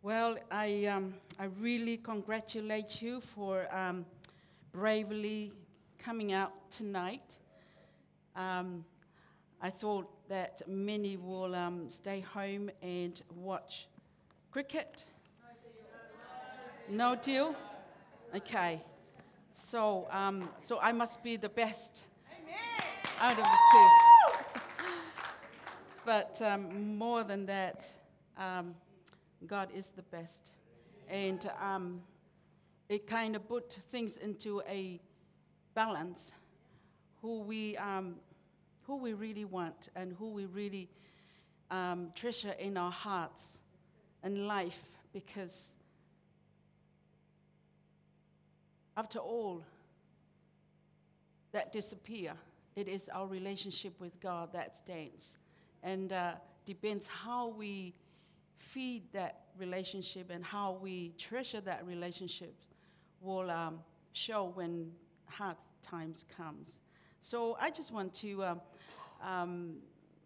Well, I really congratulate you for bravely coming out tonight. Um, I thought that many will stay home and watch cricket. No deal? Okay. So I must be the best out of the two. But more than that, um, God is the best. And it kind of put things into a balance who we um, who we really want and who we really treasure in our hearts and life, because after all that disappear, it is our relationship with God that stands, and depends how we feed that relationship and how we treasure that relationship will show when hard times comes. So I just want to um,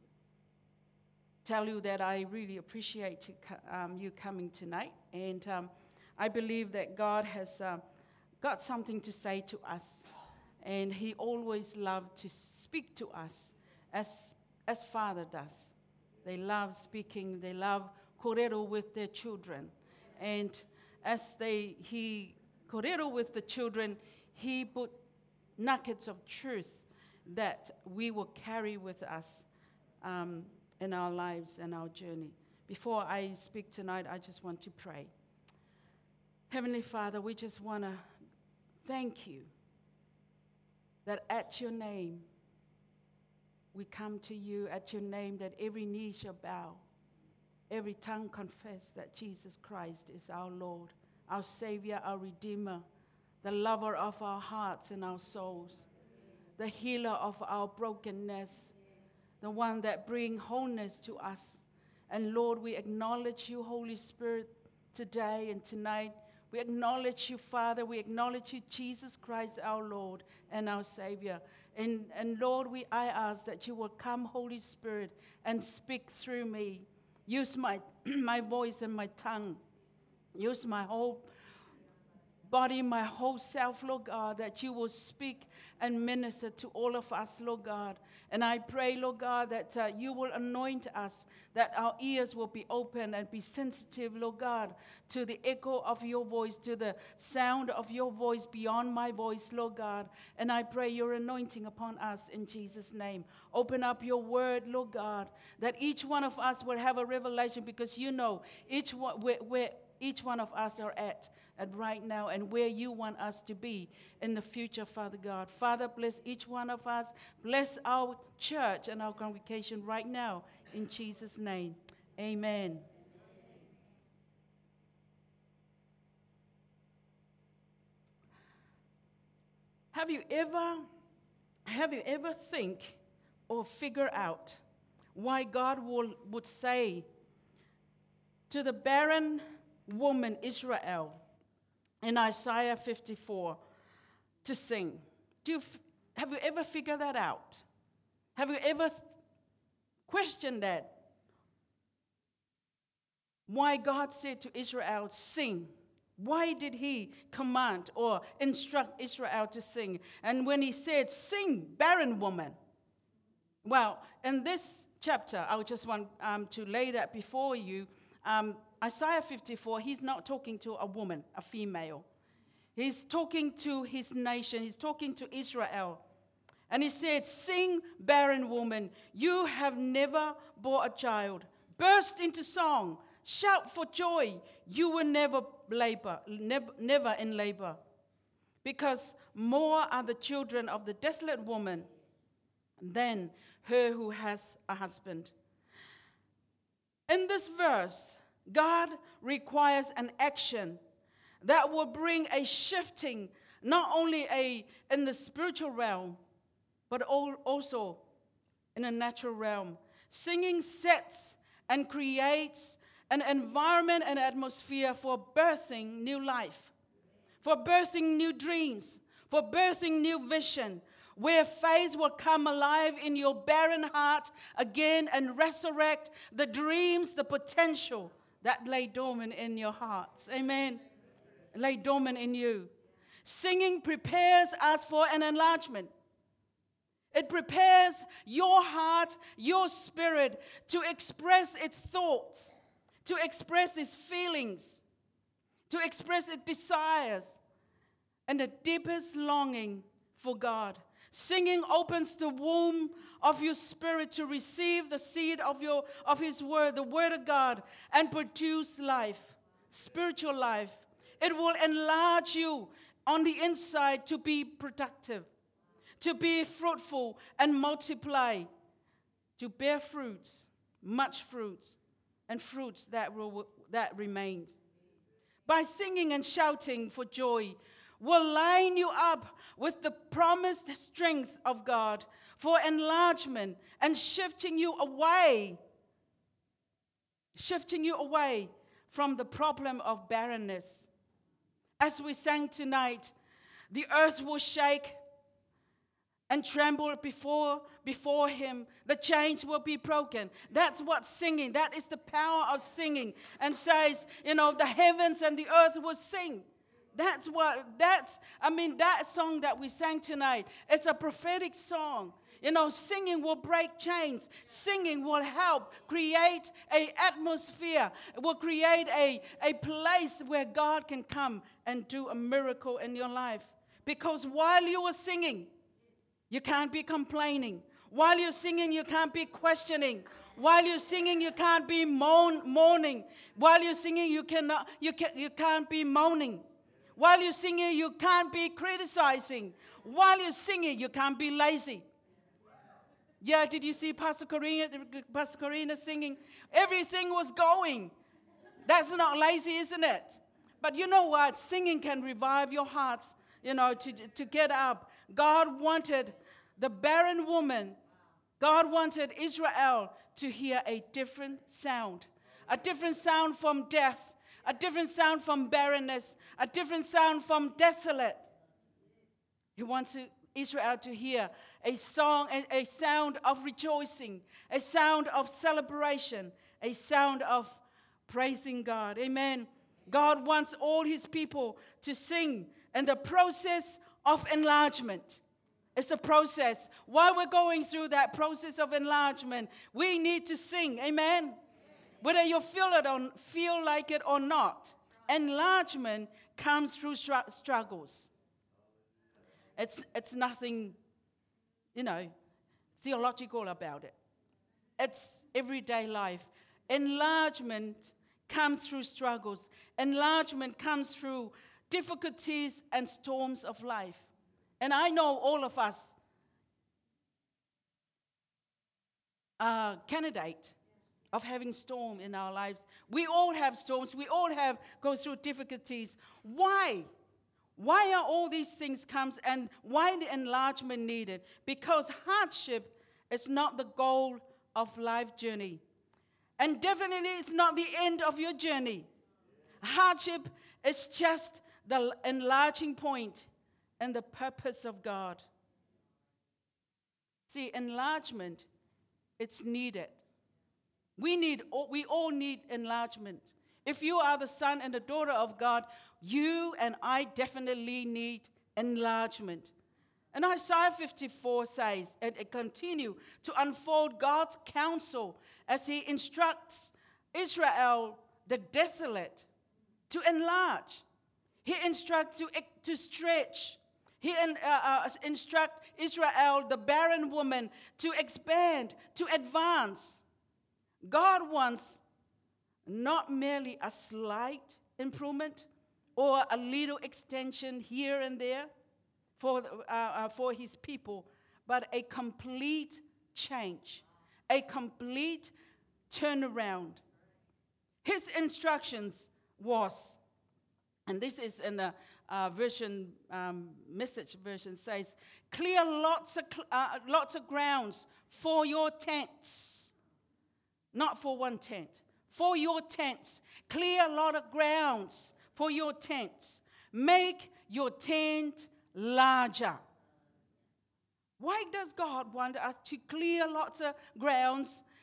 tell you that I really appreciate you coming tonight, and I believe that God has got something to say to us, and He always loved to speak to us as Father does. They love speaking. They love korero with their children, and as He korero with the children, He put nuggets of truth that we will carry with us um, in our lives and our journey. Before I speak tonight, I just want to pray. Heavenly Father, we just want to thank you that at your name we come to you, at your name that every knee shall bow, every tongue confess that Jesus Christ is our Lord, our Savior, our Redeemer, the lover of our hearts and our souls, the healer of our brokenness, the one that brings wholeness to us. And Lord, we acknowledge you, Holy Spirit, today and tonight. We acknowledge you, Father. We acknowledge you, Jesus Christ, our Lord and our Savior. And Lord, I ask that you will come, Holy Spirit, and speak through me. Use my, my voice and my tongue. Use my whole body, my whole self, Lord God, that you will speak and minister to all of us, Lord God. And I pray, Lord God, that you will anoint us, that our ears will be open and be sensitive, Lord God, to the echo of your voice, to the sound of your voice beyond my voice, Lord God. And I pray your anointing upon us in Jesus' name. Open up your word, Lord God, that each one of us will have a revelation, because you know where each one of us are at right now, and where you want us to be in the future, Father God. Father, bless each one of us. Bless our church and our congregation right now, in Jesus' name. Amen. Have you ever think or figure out why God would say to the barren woman Israel in Isaiah 54 to sing? Have you ever figured that out? Have you ever questioned that? Why God said to Israel, sing? Why did he command or instruct Israel to sing? And when he said, sing, barren woman. Well, in this chapter, I would just want to lay that before you. Isaiah 54, he's not talking to a woman, a female. He's talking to his nation. He's talking to Israel. And he said, sing, barren woman, you have never bore a child. Burst into song, shout for joy, you will never labor, never in labor. Because more are the children of the desolate woman than her who has a husband. In this verse, God requires an action that will bring a shifting, not only in the spiritual realm, but also in a natural realm. Singing sets and creates an environment and atmosphere for birthing new life, for birthing new dreams, for birthing new vision, where faith will come alive in your barren heart again and resurrect the dreams, the potential that lay dormant in your hearts. Amen. Lay dormant in you. Singing prepares us for an enlargement. It prepares your heart, your spirit to express its thoughts, to express its feelings, to express its desires and the deepest longing for God. Singing opens the womb of your spirit to receive the seed of His Word, the Word of God, and produce life, spiritual life. It will enlarge you on the inside to be productive, to be fruitful and multiply, to bear fruits, much fruits, and fruits that remain. By singing and shouting for joy, will line you up with the promised strength of God for enlargement and shifting you away from the problem of barrenness. As we sang tonight, the earth will shake and tremble before Him. The chains will be broken. That's what singing, that is the power of singing. And says, the heavens and the earth will sing. That song that we sang tonight, it's a prophetic song. Singing will break chains. Singing will help create an atmosphere. It will create a place where God can come and do a miracle in your life. Because while you are singing, you can't be complaining. While you're singing, you can't be questioning. While you're singing, you can't be mourning. While you're singing, you can't be moaning. While you're singing, you can't be criticizing. While you're singing, you can't be lazy. Yeah, did you see Pastor Karina singing? Everything was going. That's not lazy, isn't it? But you know what? Singing can revive your hearts, to get up. God wanted the barren woman, God wanted Israel to hear a different sound from death, a different sound from barrenness, a different sound from desolate. He wanted Israel to hear a sound of rejoicing, a sound of celebration, a sound of praising God. Amen. God wants all His people to sing in the process of enlargement. It's a process. While we're going through that process of enlargement, we need to sing. Amen. Whether you feel like it or not, enlargement comes through struggles. It's nothing, theological about it. It's everyday life. Enlargement comes through struggles. Enlargement comes through difficulties and storms of life. And I know all of us are candidate of having storm in our lives. We all have storms. We all go through difficulties. Why? Why are all these things comes and why the enlargement needed? Because hardship is not the goal of life journey. And definitely it's not the end of your journey. Hardship is just the enlarging point and the purpose of God. See, enlargement, it's needed. We all need enlargement. If you are the son and the daughter of God, you and I definitely need enlargement. And Isaiah 54 says, and it continues to unfold God's counsel as He instructs Israel, the desolate, to enlarge. He instructs to stretch. He instructs Israel, the barren woman, to expand, to advance. God wants not merely a slight improvement or a little extension here and there for His people, but a complete change, a complete turnaround. His instructions was, and this is in the message version, says, clear lots of grounds for your tents. Not for one tent. For your tents. Clear a lot of grounds for your tents. Make your tent larger. Why does God want us to clear lots of grounds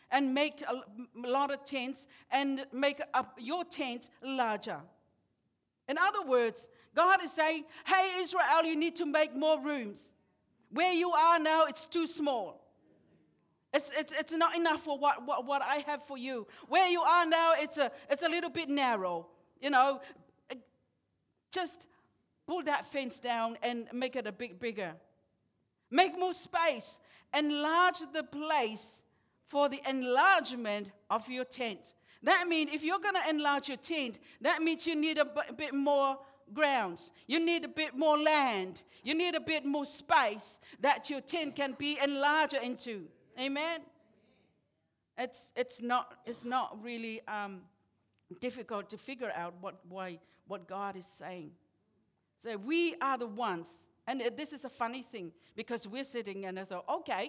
and make a lot of tents and make up your tent larger. In other words, God is saying, hey, Israel, you need to make more rooms. Where you are now, it's too small. It's not enough for what I have for you. Where you are now, it's a little bit narrow. You know, just pull that fence down and make it a bit bigger. Make more space. Enlarge the place for the enlargement of your tent. That means if you're going to enlarge your tent, that means you need a bit more grounds. You need a bit more land. You need a bit more space that your tent can be enlarged into. Amen. It's not really difficult to figure out what God is saying. So we are the ones, and this is a funny thing because we're sitting and I thought, okay,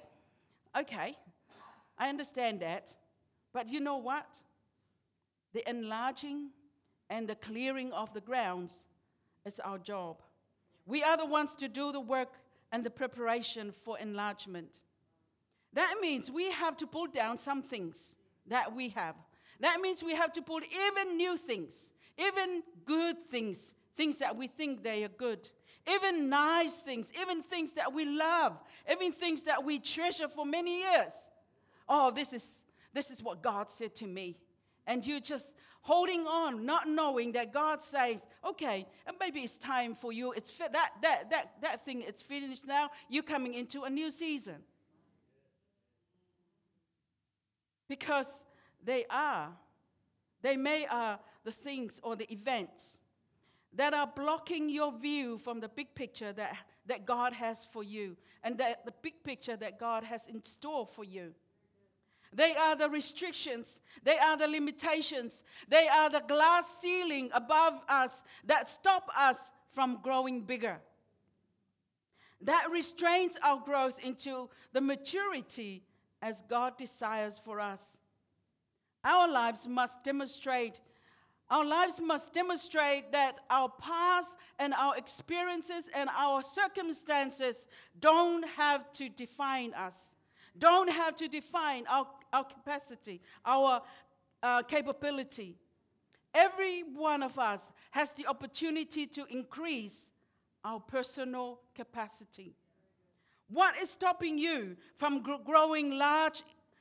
I understand that, but you know what? The enlarging and the clearing of the grounds is our job. We are the ones to do the work and the preparation for enlargement. That means we have to pull down some things that we have. That means we have to put even new things, even good things, things that we think they are good, even nice things, even things that we love, even things that we treasure for many years. Oh, this is what God said to me. And you're just holding on, not knowing that God says, okay, and maybe it's time for you. It's that thing, it's finished now. You're coming into a new season. Because they may are the things or the events that are blocking your view from the big picture that God has for you and the big picture that God has in store for you. They are the restrictions. They are the limitations. They are the glass ceiling above us that stop us from growing bigger. That restrains our growth into the maturity as God desires for us. Our lives must demonstrate that our past and our experiences and our circumstances don't have to define us, don't have to define our capacity, our capability. Every one of us has the opportunity to increase our personal capacity. What is stopping you from growing large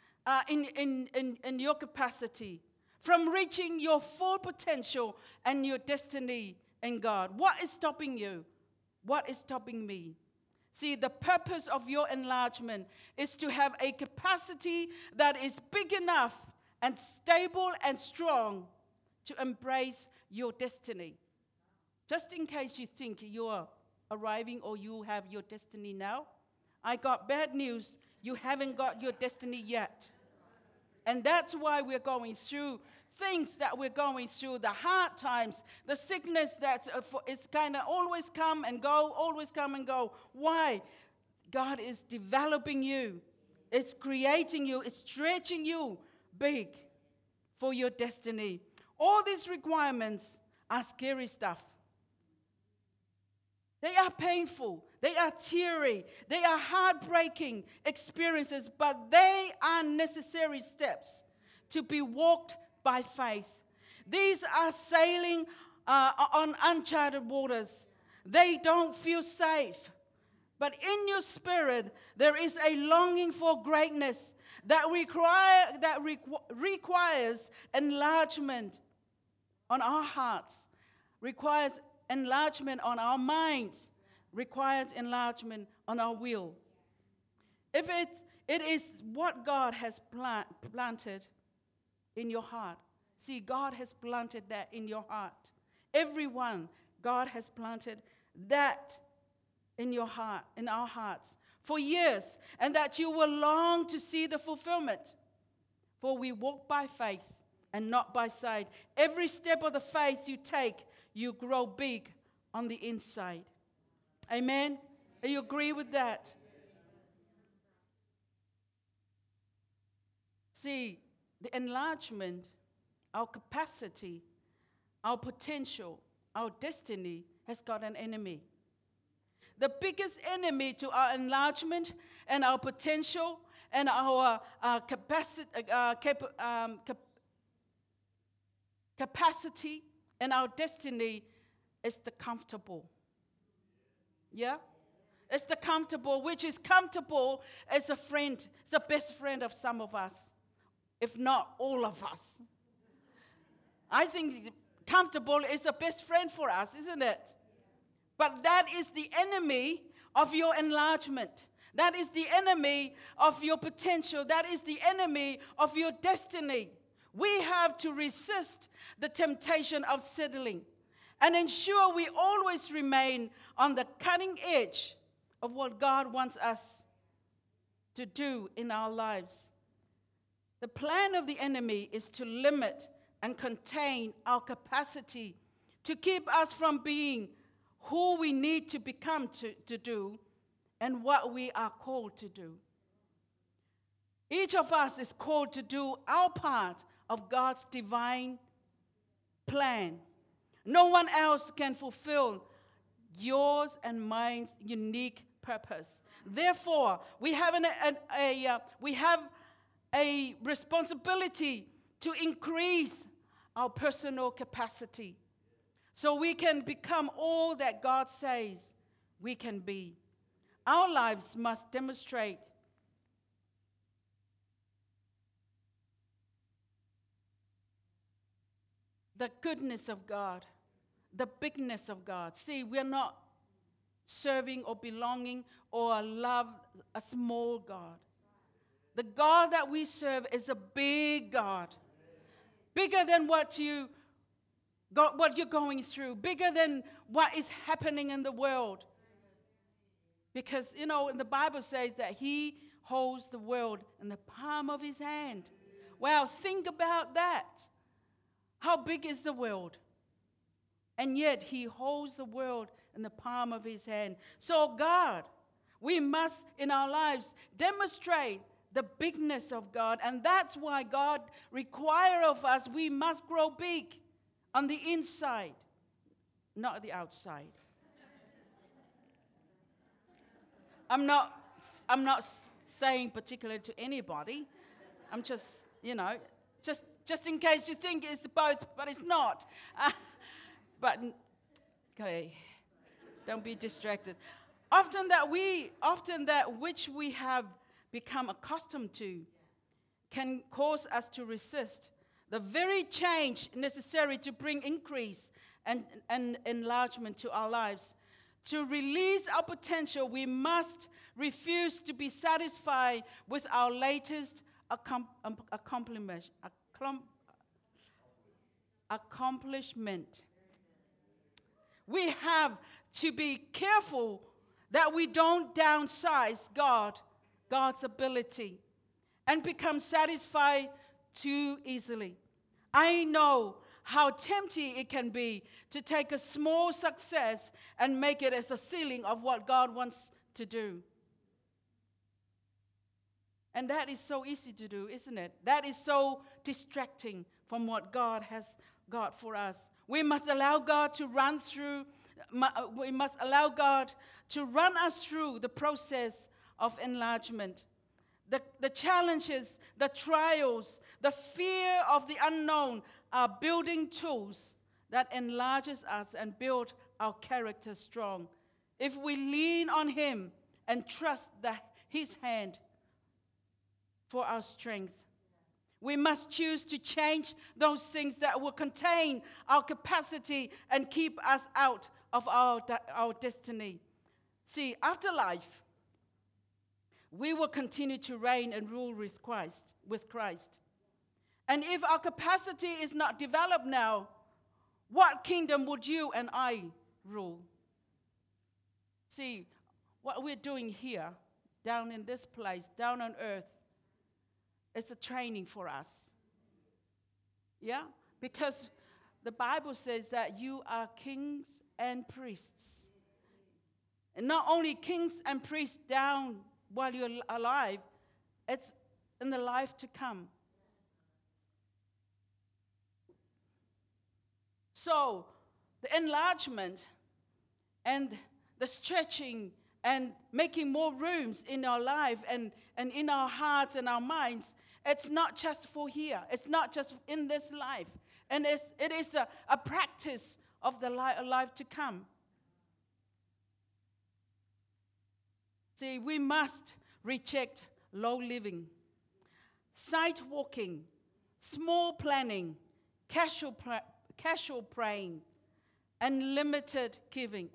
in your capacity, from reaching your full potential and your destiny in God? What is stopping you? What is stopping me? See, the purpose of your enlargement is to have a capacity that is big enough and stable and strong to embrace your destiny. Just in case you think you are arriving or you have your destiny now, I got bad news. You haven't got your destiny yet. And that's why we're going through things that we're going through, the hard times, the sickness that is kind of always come and go, always come and go. Why? God is developing you. It's creating you. It's stretching you big for your destiny. All these requirements are scary stuff. They are painful. They are teary. They are heartbreaking experiences, but they are necessary steps to be walked by faith. These are sailing on uncharted waters. They don't feel safe. But in your spirit, there is a longing for greatness that requires enlargement on our hearts, requires enlargement on our minds, requires enlargement on our will. If it is what God has planted in your heart. See, God has planted that in your heart. Everyone, God has planted that in your heart, in our hearts, for years, and that you will long to see the fulfillment. For we walk by faith and not by sight. Every step of the faith you take, you grow big on the inside. Amen? Do you agree with that? See, the enlargement, our capacity, our potential, our destiny has got an enemy. The biggest enemy to our enlargement and our potential and our capacity and our destiny is the comfortable. Yeah? It's the comfortable, which is comfortable as a friend. It's the best friend of some of us, if not all of us. I think comfortable is the best friend for us, isn't it? But that is the enemy of your enlargement. That is the enemy of your potential. That is the enemy of your destiny. We have to resist the temptation of settling and ensure we always remain on the cutting edge of what God wants us to do in our lives. The plan of the enemy is to limit and contain our capacity, to keep us from being who we need to become to do and what we are called to do. Each of us is called to do our part of God's divine plan. No one else can fulfill yours and mine's unique purpose. Therefore, we have a responsibility to increase our personal capacity so we can become all that God says we can be. Our lives must demonstrate the goodness of God, the bigness of God. See, we're not serving or belonging or love a small God. The God that we serve is a big God, bigger than what you're going through, bigger than what is happening in the world. Because, the Bible says that He holds the world in the palm of His hand. Wow, think about that. How big is the world? And yet He holds the world in the palm of His hand. So God, we must in our lives demonstrate the bigness of God. And that's why God requires of us, we must grow big on the inside, not the outside. I'm not saying particular to anybody. I'm just, just in case you think it's both, but it's not. But okay, don't be distracted. Often that which we have become accustomed to can cause us to resist the very change necessary to bring increase and enlargement to our lives. To release our potential, we must refuse to be satisfied with our latest accomplishment. We have to be careful that we don't downsize God's ability, and become satisfied too easily. I know how tempting it can be to take a small success and make it as a ceiling of what God wants to do. And that is so easy to do, isn't it? That is so distracting from what God has got for us. We must allow God to run us through the process of enlargement. The challenges, the trials, the fear of the unknown are building tools that enlarges us and build our character strong. If we lean on Him and trust His hand for our strength, we must choose to change those things that will contain our capacity and keep us out of our destiny. See, after life, we will continue to reign and rule with Christ. And if our capacity is not developed now, what kingdom would you and I rule? See, what we're doing here, down in this place, down on earth, is a training for us. Yeah? Because the Bible says that you are kings and priests. And not only kings and priests down while you're alive, it's in the life to come. So, the enlargement and the stretching and making more rooms in our life and in our hearts and our minds, it's not just for here. It's not just in this life. And it is a practice of the life to come. See, we must reject low living, sight walking, small planning, casual praying, and limited giving.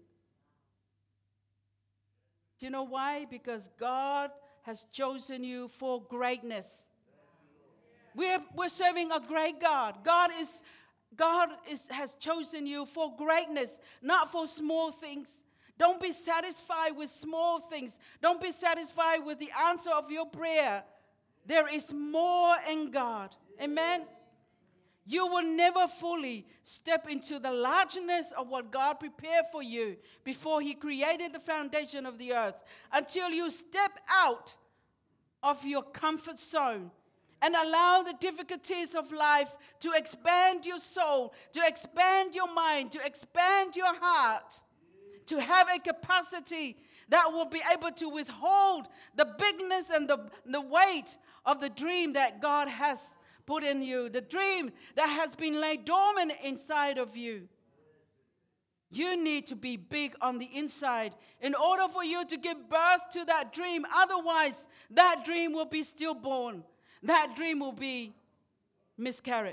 Do you know why? Because God has chosen you for greatness. We're serving a great God. Has chosen you for greatness, not for small things. Don't be satisfied with small things. Don't be satisfied with the answer of your prayer. There is more in God. Amen. You will never fully step into the largeness of what God prepared for you before He created the foundation of the earth until you step out of your comfort zone and allow the difficulties of life to expand your soul, to expand your mind, to expand your heart, to have a capacity that will be able to withhold the bigness and the weight of the dream that God has put in you, the dream that has been laid dormant inside of you. You need to be big on the inside in order for you to give birth to that dream. Otherwise, that dream will be stillborn. That dream will be miscarriage.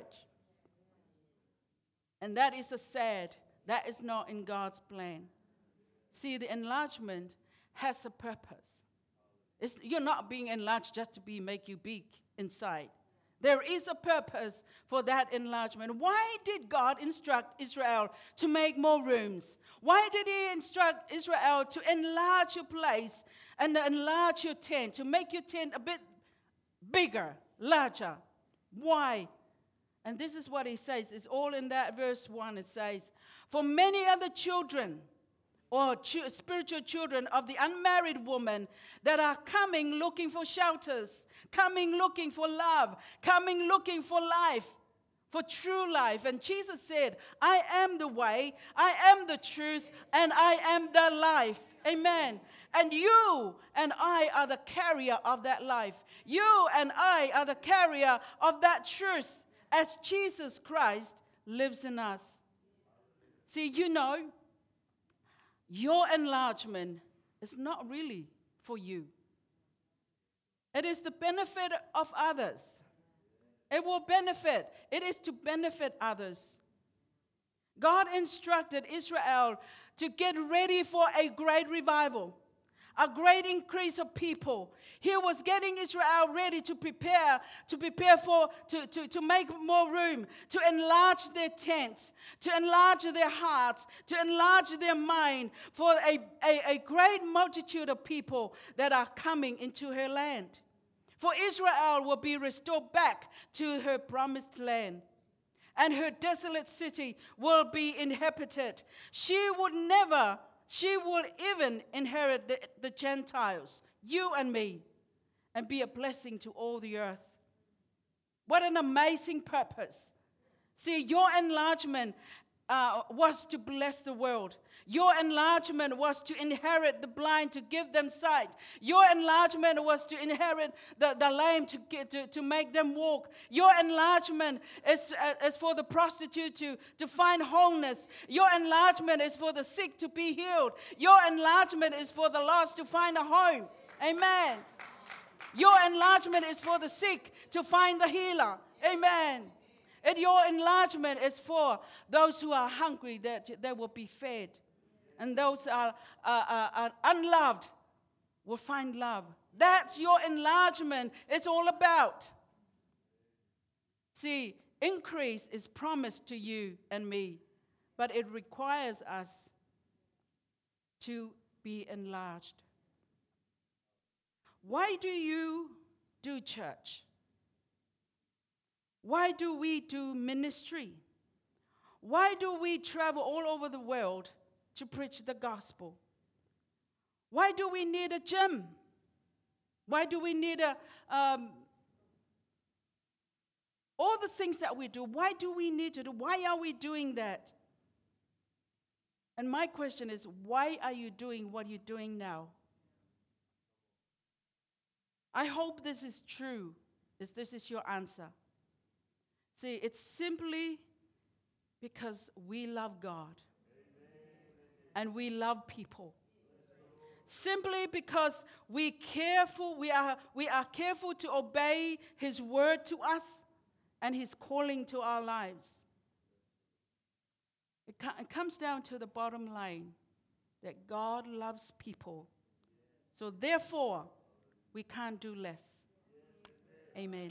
And that is that is not in God's plan. See, the enlargement has a purpose. You're not being enlarged just to make you big inside. There is a purpose for that enlargement. Why did God instruct Israel to make more rooms? Why did He instruct Israel to enlarge your place and enlarge your tent, to make your tent a bit bigger, larger? Why? And this is what He says. It's all in that verse 1. It says, for many other children or spiritual children of the unmarried woman that are coming looking for shelters, coming looking for love, coming looking for life, for true life. And Jesus said, I am the way, I am the truth, and I am the life. Amen. And you and I are the carrier of that life. You and I are the carrier of that truth as Jesus Christ lives in us. See, your enlargement is not really for you. It is the benefit of others. It will benefit. It is to benefit others. God instructed Israel to get ready for a great revival, a great increase of people. He was getting Israel ready to prepare to make more room, to enlarge their tents, to enlarge their hearts, to enlarge their mind for a great multitude of people that are coming into her land. For Israel will be restored back to her promised land, and her desolate city will be inhabited. She would even inherit the Gentiles, you and me, and be a blessing to all the earth. What an amazing purpose. See, your enlargement was to bless the world. Your enlargement was to inherit the blind, to give them sight. Your enlargement was to inherit the lame, to make them walk. Your enlargement is for the prostitute to find wholeness. Your enlargement is for the sick to be healed. Your enlargement is for the lost to find a home. Amen. Your enlargement is for the sick to find the healer. Amen. And your enlargement is for those who are hungry, that they will be fed. And those who are unloved will find love. That's your enlargement. It's all about. See, increase is promised to you and me, but it requires us to be enlarged. Why do you do church? Why do we do ministry? Why do we travel all over the world to preach the gospel? Why do we need a gym? Why do we need all the things that we do? Why do we need to do? Why are we doing that? And my question is, why are you doing what you're doing now? I hope this is true. This is your answer. See, it's simply because we love God and we love people. Simply because we are careful to obey His word to us and His calling to our lives. It comes down to the bottom line that God loves people. So therefore, we can't do less. Amen.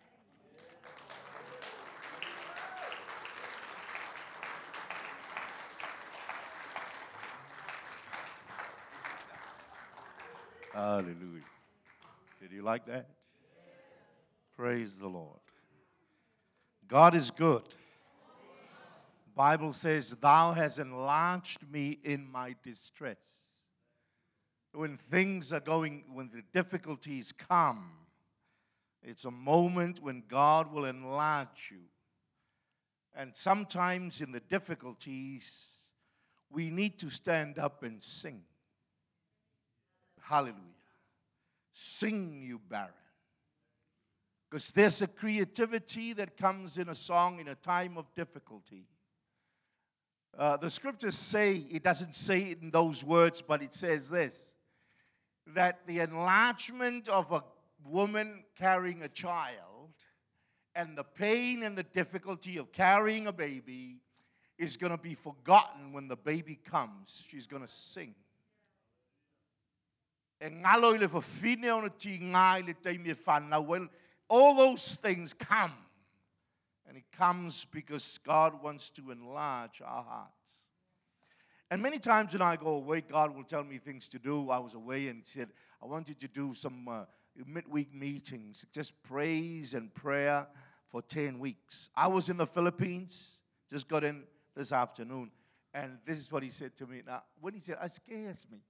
Hallelujah. Did you like that? Praise the Lord. God is good. Bible says, Thou hast enlarged me in my distress. When the difficulties come, it's a moment when God will enlarge you. And sometimes in the difficulties, we need to stand up and sing. Hallelujah. Sing, you barren. Because there's a creativity that comes in a song in a time of difficulty. The scriptures say, it doesn't say it in those words, but it says this, that the enlargement of a woman carrying a child and the pain and the difficulty of carrying a baby is going to be forgotten when the baby comes. She's going to sing. All those things come. And it comes because God wants to enlarge our hearts. And many times when I go away, God will tell me things to do. I was away and said, I want you to do some midweek meetings, just praise and prayer for 10 weeks. I was in the Philippines, just got in this afternoon. And this is what he said to me. Now, when he said, it scares me.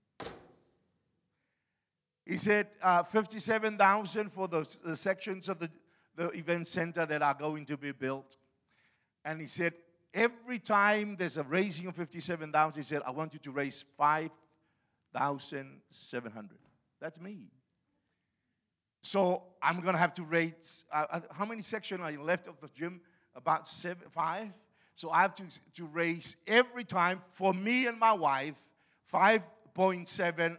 He said 57,000 for the sections of the event center that are going to be built. And he said, every time there's a raising of 57,000, he said, I want you to raise 5,700. That's me. So I'm going to have to raise, how many sections are left of the gym? About 5. So I have to raise every time for me and my wife $5,700.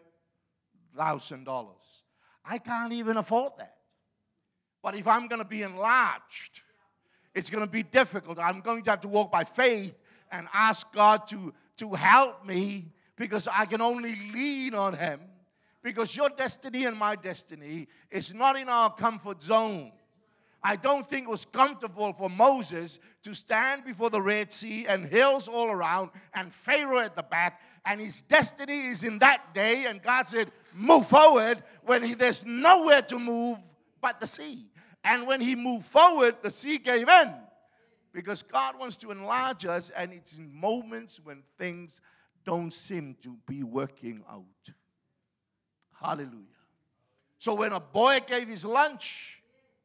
I can't even afford that. But if I'm going to be enlarged, it's going to be difficult. I'm going to have to walk by faith and ask God to help me because I can only lean on Him. Because your destiny and my destiny is not in our comfort zone. I don't think it was comfortable for Moses to stand before the Red Sea and hills all around and Pharaoh at the back. And his destiny is in that day. And God said, move forward when there's nowhere to move but the sea. And when he moved forward, the sea gave in. Because God wants to enlarge us, and it's in moments when things don't seem to be working out. Hallelujah. So when a boy gave his lunch,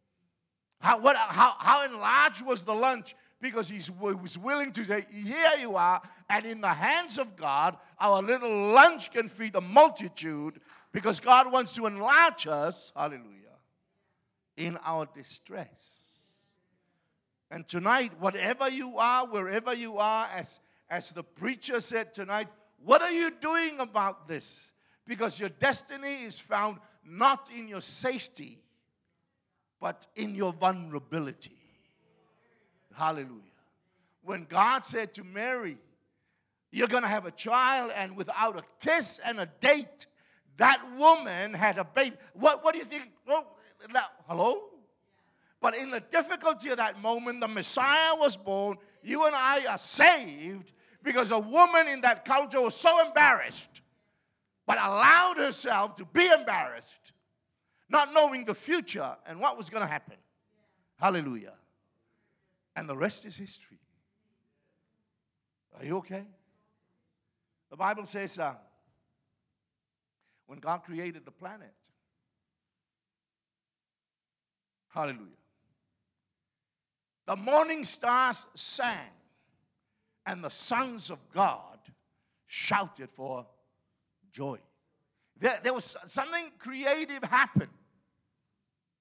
how enlarged was the lunch? Because he was willing to say, here you are, and in the hands of God, our little lunch can feed a multitude because God wants to enlarge us, hallelujah, in our distress. And tonight, whatever you are, wherever you are, as the preacher said tonight, what are you doing about this? Because your destiny is found not in your safety, but in your vulnerability. Hallelujah. When God said to Mary, you're going to have a child, and without a kiss and a date, that woman had a baby. What do you think? Well, hello? But in the difficulty of that moment, the Messiah was born. You and I are saved because a woman in that culture was so embarrassed, but allowed herself to be embarrassed, not knowing the future and what was going to happen. Hallelujah. And the rest is history. Are you okay? The Bible says when God created the planet, hallelujah, the morning stars sang and the sons of God shouted for joy. There was something creative happened.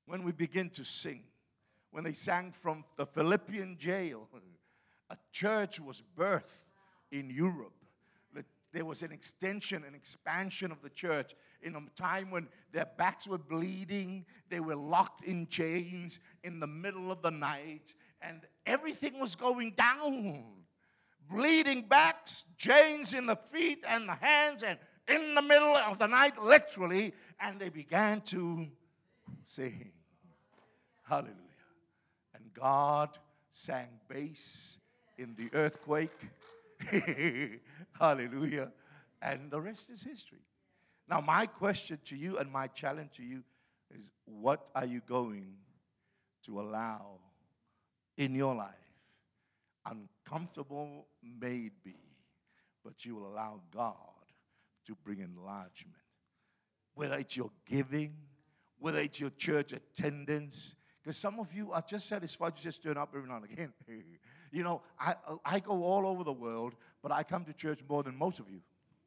when we begin to sing. When they sang from the Philippian jail, a church was birthed in Europe. There was an extension, an expansion of the church in a time when their backs were bleeding, they were locked in chains in the middle of the night, and everything was going down. Bleeding backs, chains in the feet and the hands, and in the middle of the night, literally, and they began to sing. Hallelujah. And God sang bass in the earthquake. Hallelujah. And the rest is history. Now, my question to you and my challenge to you is, what are you going to allow in your life? Uncomfortable may it be, but you will allow God to bring enlargement. Whether it's your giving, whether it's your church attendance, because some of you are just satisfied to just turn up every now and again. You know, I go all over the world, but I come to church more than most of you.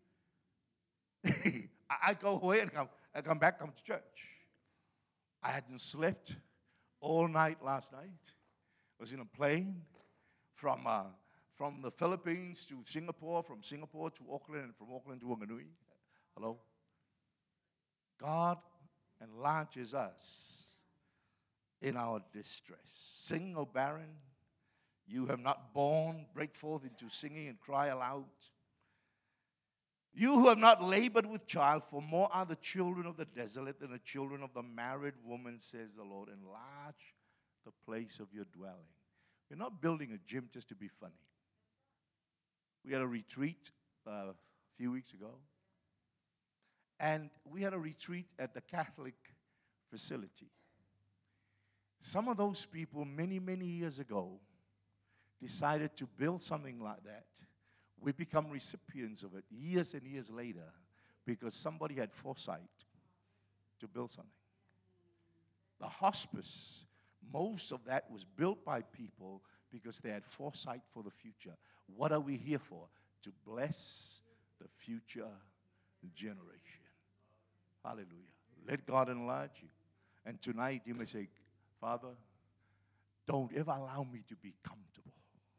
I go away and come back, come to church. I hadn't slept all night last night. I was in a plane from the Philippines to Singapore, from Singapore to Auckland, and from Auckland to Wanganui. Hello? God enlarges us in our distress. Sing, O barren, you have not borne, break forth into singing and cry aloud. You who have not labored with child, for more are the children of the desolate than the children of the married woman, says the Lord. Enlarge the place of your dwelling. We're not building a gym just to be funny. We had a retreat a few weeks ago. And we had a retreat at the Catholic facility. Some of those people, many, many years ago, decided to build something like that. We become recipients of it years and years later because somebody had foresight to build something. The hospice, most of that was built by people because they had foresight for the future. What are we here for? To bless the future generation. Hallelujah. Let God enlarge you. And tonight you may say, Father, don't ever allow me to be comfortable.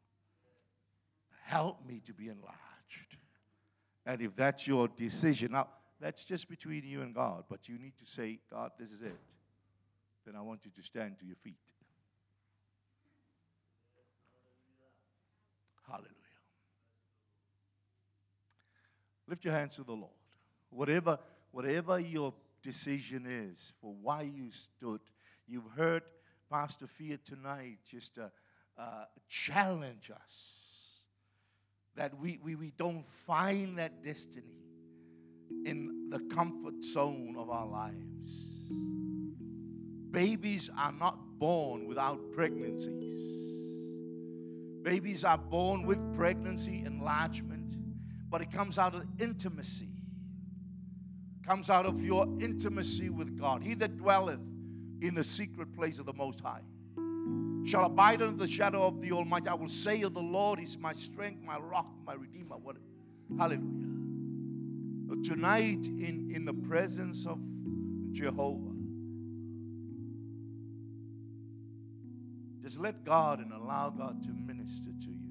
Help me to be enlarged. And if that's your decision, now that's just between you and God, but you need to say, God, this is it. Then I want you to stand to your feet. Hallelujah. Lift your hands to the Lord. Whatever your decision is for why you stood, you've heard Pastor Fia tonight just challenge us that we don't find that destiny in the comfort zone of our lives. Babies are not born without pregnancies. Babies are born with pregnancy, enlargement, but it comes out of intimacy. Comes out of your intimacy with God. He that dwelleth in the secret place of the Most High shall abide under the shadow of the Almighty. I will say of the Lord, He's my strength, my rock, my redeemer. Hallelujah. Tonight, in the presence of Jehovah, just let God and allow God to minister to you.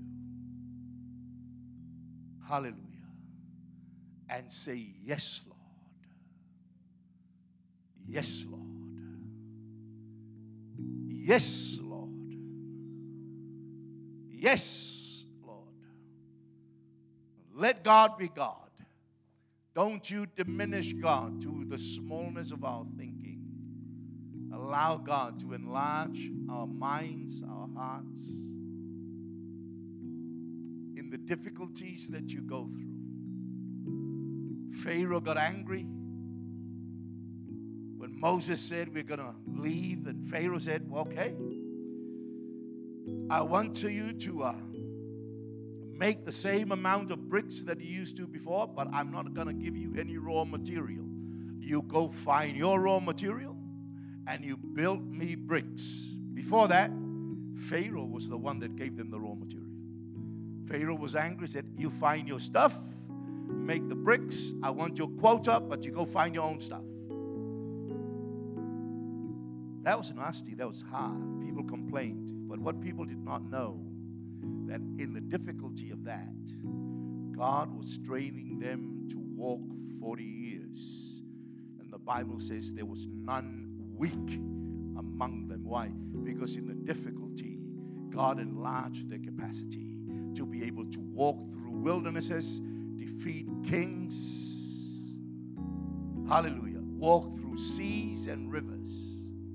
Hallelujah. And say, yes, Lord. Yes, Lord. Yes, Lord. Yes, Lord. Let God be God. Don't you diminish God to the smallness of our thinking. Allow God to enlarge our minds, our hearts, in the difficulties that you go through. Pharaoh got angry when Moses said, we're going to leave, and Pharaoh said, well, okay, I want you to make the same amount of bricks that you used to before, but I'm not going to give you any raw material. You go find your raw material and you build me bricks. Before that, Pharaoh was the one that gave them the raw material. Pharaoh was angry, said, you find your stuff, make the bricks. I want your quota, but you go find your own stuff. That was nasty. That was hard. People complained. But what people did not know, that in the difficulty of that, God was training them to walk 40 years. And the Bible says there was none weak among them. Why? Because in the difficulty, God enlarged their capacity to be able to walk through wildernesses, defeat kings. Hallelujah. Walk through seas and rivers.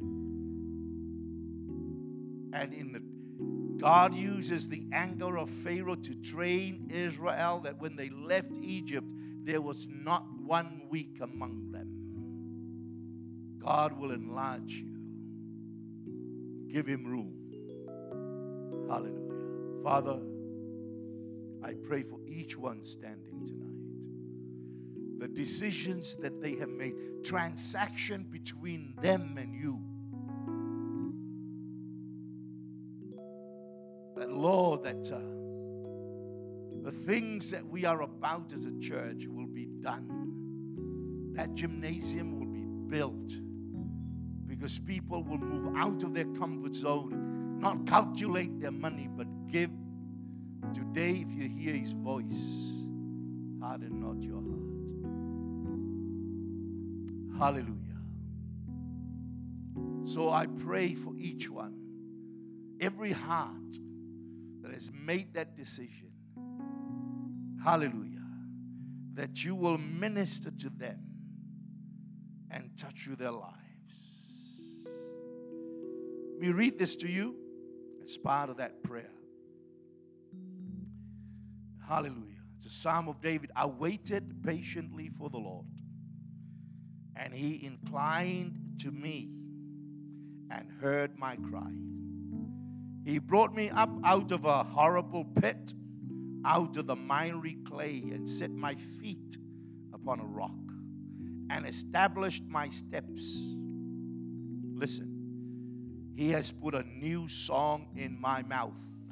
And God uses the anger of Pharaoh to train Israel, that when they left Egypt, there was not one weak among them. God will enlarge you. Give him room. Hallelujah. Father, I pray for each one standing tonight. The decisions that they have made, transaction between them and you. That, Lord, that the things that we are about as a church will be done. That gymnasium will be built. Because people will move out of their comfort zone, not calculate their money, but give. Today, if you hear his voice, harden not your heart. Hallelujah. So I pray for each one, every heart that has made that decision. Hallelujah. That you will minister to them and touch through their lives. We read this to you as part of that prayer. Hallelujah. It's a Psalm of David. I waited patiently for the Lord, and he inclined to me and heard my cry. He brought me up out of a horrible pit, out of the miry clay, and set my feet upon a rock, and established my steps. Listen. He has put a new song in my mouth.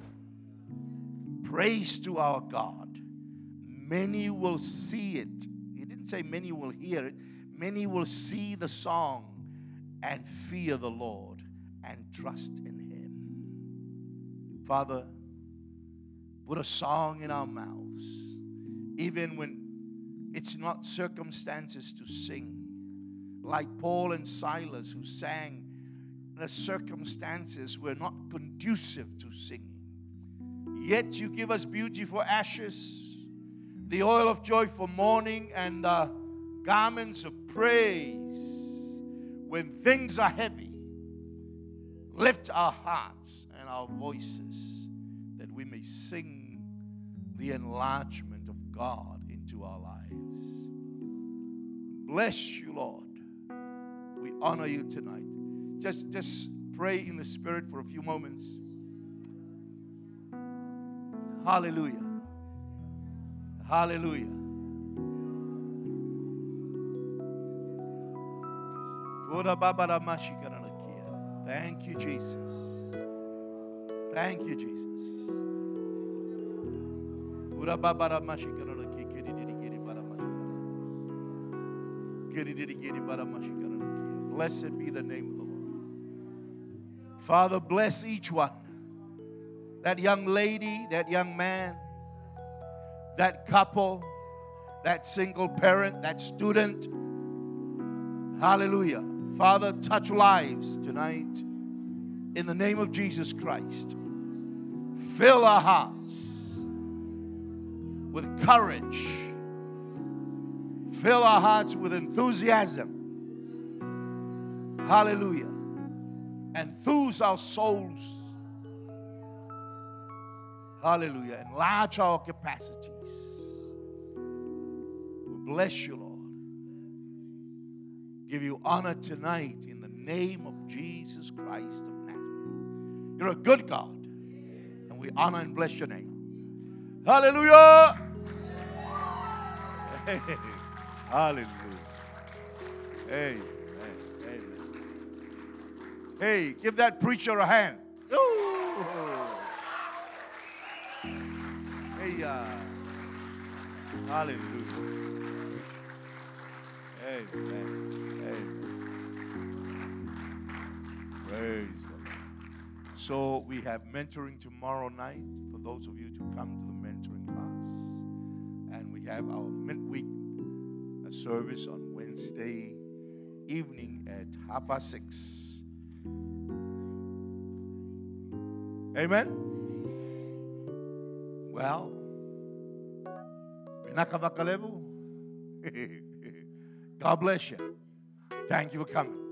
Praise to our God. Many will see it. He didn't say many will hear it. Many will see the song and fear the Lord and trust in him. Father, put a song in our mouths, even when it's not circumstances to sing. Like Paul and Silas, who sang, the circumstances were not conducive to singing. Yet you give us beauty for ashes, the oil of joy for mourning, and the garments of praise when things are heavy. Lift our hearts and our voices that we may sing the enlargement of God into our lives. Bless you, Lord. We honor you tonight. Just pray in the Spirit for a few moments. Hallelujah. Hallelujah. Thank you, Jesus. Thank you, Jesus. Blessed be the name of the Lord. Father, bless each one. That young lady, that young man, that couple, that single parent, that student. Hallelujah. Father, touch lives tonight in the name of Jesus Christ. Fill our hearts with courage. Fill our hearts with enthusiasm. Hallelujah. Enthuse our souls. Hallelujah. Enlarge our capacities. We bless you, Lord. Give you honor tonight in the name of Jesus Christ of Nazareth. You're a good God, and we honor and bless your name. Hallelujah. Hey, hallelujah. Amen. Amen. Hey, give that preacher a hand. Ooh. Hey, hallelujah. Amen. Amen. Praise the Lord. So we have mentoring tomorrow night for those of you to come to the mentoring class. And we have our midweek service on Wednesday evening at 6:30. Amen? Well, God bless you. Thank you for coming.